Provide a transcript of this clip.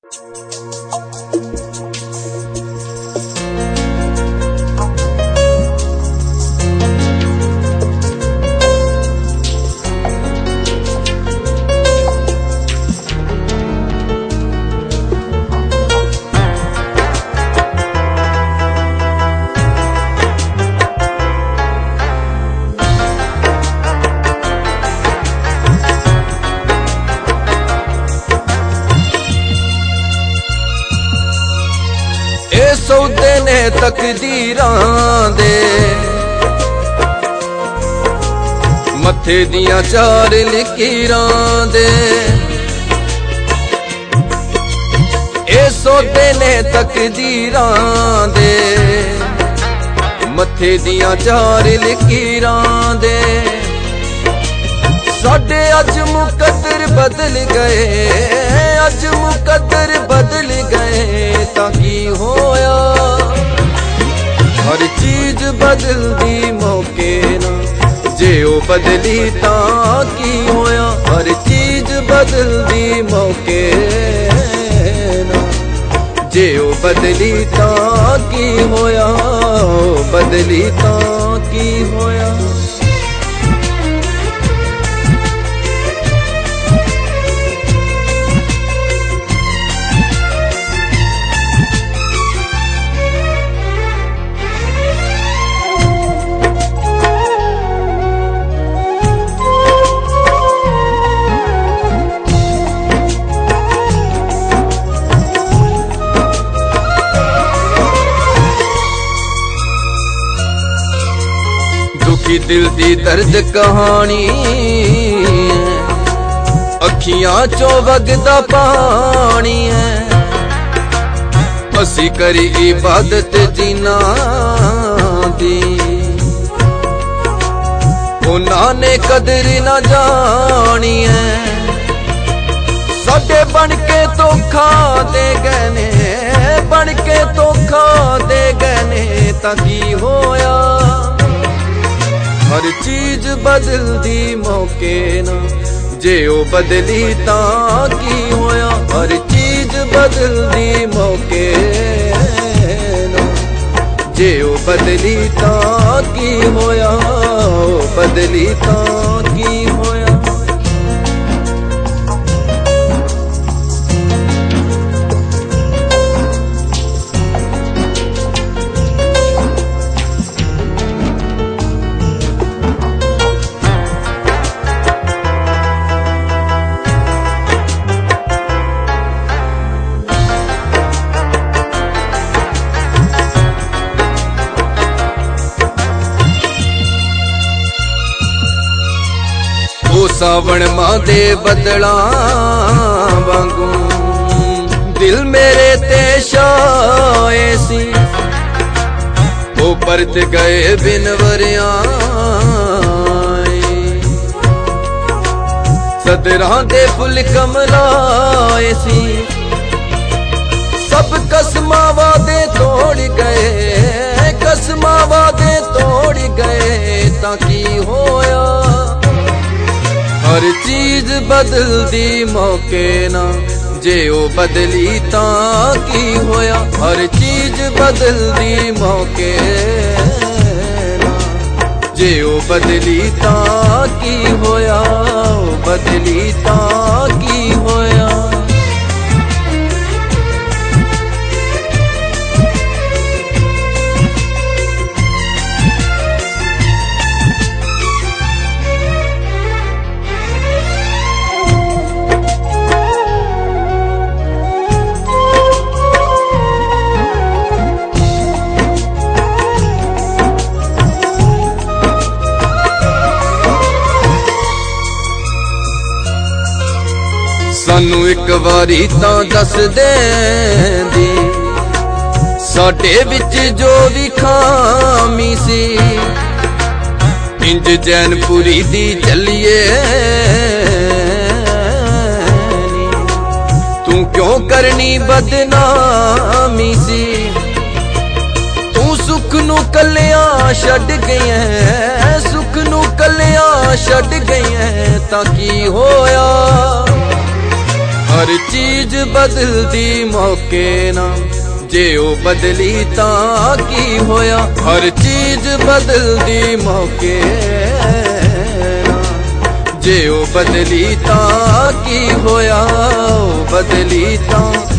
सौदे ने तकदीरां दे मथे दियां चार लकीरां दे। ए सौदे ने तकदीरां दे मथे दियां चार लकीरां दे। साडे अज मुकद्दर बदल गए, अज मुकद्दर बदल गए तां की होया। हर चीज बदलदी मौके ना, जे ओ बदली तां की होया। हर चीज बदलदी मौके ना, जे ओ बदली तां की होया। बदली तां की होया। दुखी दिल दी दर्द कहानी, अखियां चो वगदा पानी है। असी करी इबादत जिन्ना दी, उन्हां ने कदर ना जानी है। साडे बन के धोखा दे गए ने, बन के धोखा दे गए ने तां की होया। हर चीज बदलदी मौके ना, जे ओ बदली तां की होया। हर चीज बदलदी मौके ना, जे ओ बदली तां की होया। बदली तां की होया। सावण मां दे बदला वांगू दिल मेरे ते शाए सी। ओ परत गए बिन वरिया, सदरां दे फुल कमलाए सी। सब कसमां वादे तोड़ गए, कसमां वादे तोड़ गए तां की होया। हर चीज बदलदी मौके ना, जे ओ बदली तां की होया। हर चीज बदलदी मौके ना, जे ओ बदली तां की होया। बदली तां की होया। सानू एक बारी तां दस देंदी, साडे विच जो भी खामी सी। इंज जैनपुरी दी चलिए, तू क्यों करनी बदनामी सी। तू सुख नू कलियां छड्ड गई है, सुख नू कलियां छड्ड गई है तां की होया। हर चीज बदलदी मौके ना, जे ओ बदली तां की होया। हर चीज बदलदी मौके ना, जे ओ बदली तां की होया, ओ बदली तां